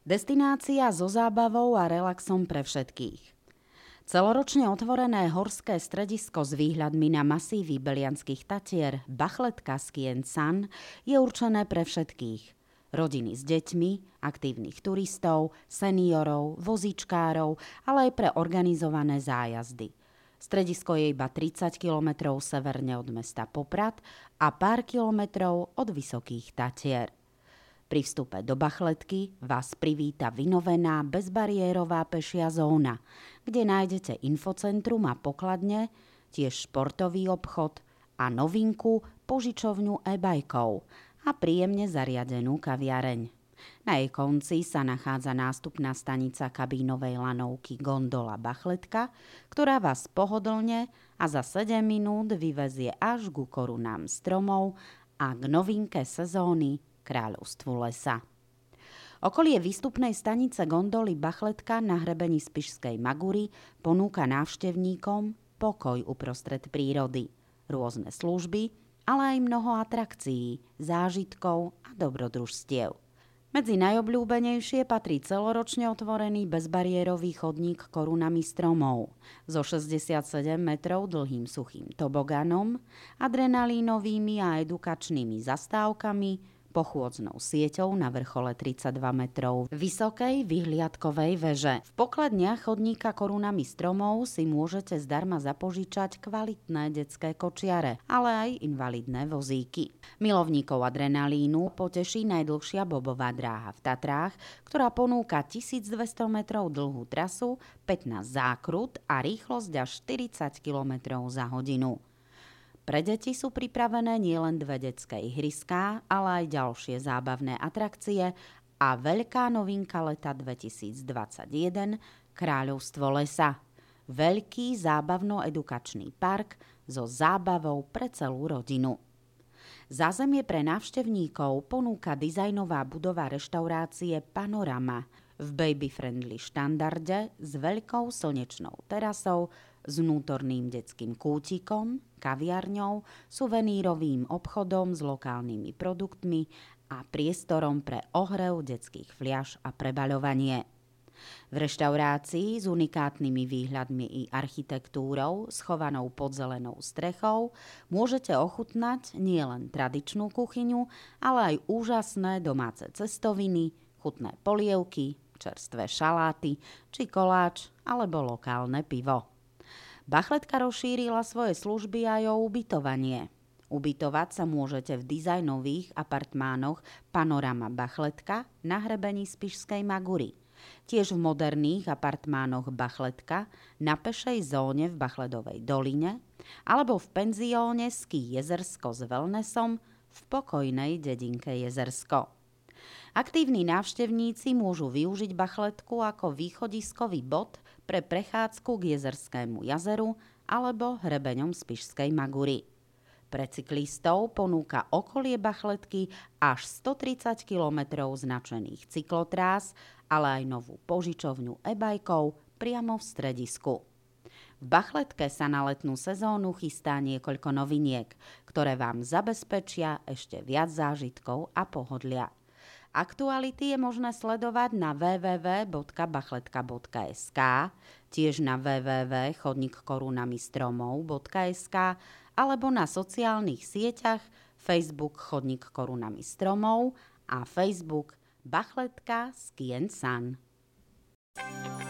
Destinácia so zábavou a relaxom pre všetkých. Celoročne otvorené horské stredisko s výhľadmi na masívy Belianských Tatier Bachletka Ski & Sun je určené pre všetkých. Rodiny s deťmi, aktívnych turistov, seniorov, vozíčkárov, ale aj pre organizované zájazdy. Stredisko je iba 30 kilometrov severne od mesta Poprad a pár kilometrov od Vysokých Tatier. Pri vstupe do Bachletky vás privíta vynovená bezbariérová pešia zóna, kde nájdete infocentrum a pokladne, tiež športový obchod a novinku požičovňu e-bajkov a príjemne zariadenú kaviareň. Na jej konci sa nachádza nástupná stanica kabínovej lanovky Gondola Bachletka, ktorá vás pohodlne a za 7 minút vyvezie až ku korunám stromov a k novinke sezóny Kráľovstvu lesa. Okolie výstupnej stanice Gondoly Bachletka na hrebení Spišskej Magury ponúka návštevníkom pokoj uprostred prírody, rôzne služby, ale aj mnoho atrakcií, zážitkov a dobrodružstiev. Medzi najobľúbenejšie patrí celoročne otvorený bezbariérový chodník korunami stromov so 67 metrov dlhým suchým toboganom, adrenalínovými a edukačnými zastávkami, pochôdznou sieťou na vrchole 32 metrov vysokej vyhliadkovej veže. V pokladniach chodníka korunami stromov si môžete zdarma zapožičať kvalitné detské kočiare, ale aj invalidné vozíky. Milovníkov adrenalínu poteší najdlhšia bobová dráha v Tatrách, ktorá ponúka 1200 metrov dlhú trasu, 15 zákrut a rýchlosť až 40 km za hodinu. Pre deti sú pripravené nielen 2 detské ihriská, ale aj ďalšie zábavné atrakcie a veľká novinka leta 2021 Kráľovstvo lesa. Veľký zábavno-edukačný park so zábavou pre celú rodinu. Zázemie pre návštevníkov ponúka dizajnová budova reštaurácie Panorama v baby-friendly štandarde s veľkou slnečnou terasou, s vnútorným detským kútikom, kaviarňou, suvenírovým obchodom s lokálnymi produktmi a priestorom pre ohrev detských fliaš a prebaľovanie. V reštaurácii s unikátnymi výhľadmi i architektúrou schovanou pod zelenou strechou môžete ochutnať nielen tradičnú kuchyňu, ale aj úžasné domáce cestoviny, chutné polievky, čerstvé šaláty či koláč alebo lokálne pivo. Bachletka rozšírila svoje služby aj o ubytovanie. Ubytovať sa môžete v dizajnových apartmánoch Panorama Bachletka na hrebení Spišskej Magury. Tiež v moderných apartmánoch Bachletka na pešej zóne v Bachledovej doline alebo v penzióne Ski Jezersko s wellnessom v pokojnej dedinke Jezersko. Aktívni návštevníci môžu využiť Bachletku ako východiskový bod pre prechádzku k Jezerskému jazeru alebo hrebeňom Spišskej Magury. Pre cyklistov ponúka okolie Bachletky až 130 km značených cyklotrás, ale aj novú požičovňu e-bajkov priamo v stredisku. V Bachletke sa na letnú sezónu chystá niekoľko noviniek, ktoré vám zabezpečia ešte viac zážitkov a pohodlia. Aktuality je možné sledovať na www.bachletka.sk, tiež na www.chodnikkorunamistromov.sk alebo na sociálnych sieťach Facebook Chodník korunami stromov a Facebook Bachletka Ski & Sun.